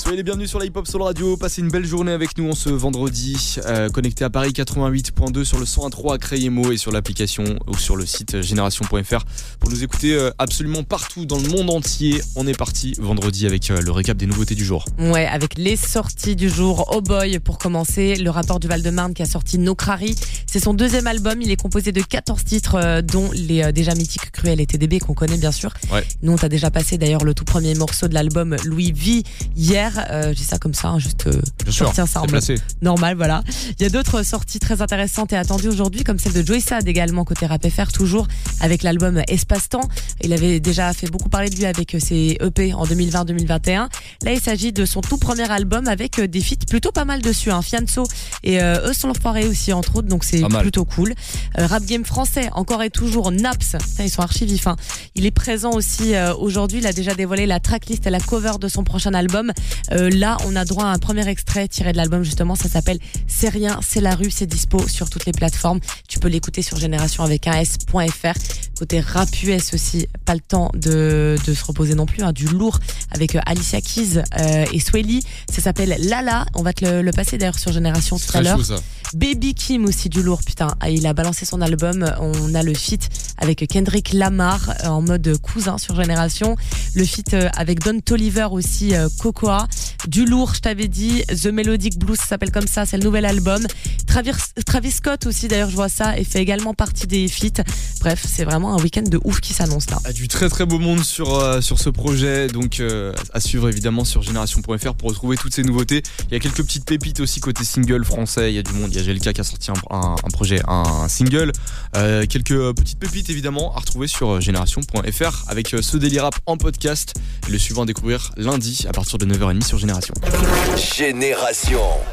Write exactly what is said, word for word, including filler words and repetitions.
Soyez les bienvenus sur la Hip Hop Soul Radio. Passez une belle journée avec nous en ce vendredi. Euh, connecté à Paris quatre-vingt-huit point deux sur le cent un virgule trois à Crayemo et sur l'application ou sur le site génération point f r pour nous écouter euh, absolument partout dans le monde entier. On est parti vendredi avec euh, le récap des nouveautés du jour. Ouais, avec les sorties du jour. Oh boy, pour commencer, le rappeur du Val-de-Marne qui a sorti Nokrari. C'est son deuxième album. Il est composé de quatorze titres, euh, dont les euh, déjà mythiques Cruel et T D B qu'on connaît bien sûr. Ouais. Nous, on t'a déjà passé d'ailleurs le tout premier morceau de l'album Louis V hier. Euh, j'ai ça comme ça, hein, juste euh, Bien sûr, sortir ça en c'est mode placé. normal, voilà. Il y a d'autres sorties très intéressantes et attendues aujourd'hui, comme celle de Joey Sad également côté Rap F R, toujours avec l'album Espace-Temps. Il avait déjà fait beaucoup parler de lui avec ses E P en deux mille vingt deux mille vingt et un. Là, il s'agit de son tout premier album avec des feats plutôt pas mal dessus, hein. Fianso et euh, eux sont l'enfoiré aussi entre autres, donc c'est plutôt cool. Euh, rap game français, encore et toujours Naps. Putain, ils sont archi vifs, hein. Il est présent aussi euh, aujourd'hui. Il a déjà dévoilé la tracklist et la cover de son prochain album. Euh, là, on a droit à un premier extrait tiré de l'album justement. Ça s'appelle C'est rien, c'est la rue. C'est dispo sur toutes les plateformes. Tu peux l'écouter sur génération avec un s.fr. Côté rap U S aussi, pas le temps de, de se reposer non plus, hein. Du lourd avec euh, Alicia Keys euh, et Swelly. Ça s'appelle Lala. On va te le, le passer d'ailleurs sur génération tout à l'heure. Baby Kim aussi, du lourd, putain. Il a balancé son album. On a le feat avec Kendrick Lamar en mode cousin sur Génération. Le feat avec Don Toliver aussi, Cocoa. Du lourd, je t'avais dit. The Melodic Blues, ça s'appelle comme ça. C'est le nouvel album. Travis, Travis Scott aussi, d'ailleurs, je vois ça, et fait également partie des feats. Bref, c'est vraiment un week-end de ouf qui s'annonce là. Du très très beau monde sur, euh, sur ce projet. Donc euh, à suivre évidemment sur génération point f r pour retrouver toutes ces nouveautés. Il y a quelques petites pépites aussi côté single français. Il y a du monde. Il y a G L K qui a sorti un, un, un projet, un, un single. Euh, quelques petites pépites évidemment à retrouver sur génération point f r avec euh, ce Daily Rap en podcast. Et le suivant à découvrir lundi à partir de neuf heures trente sur Génération. Génération.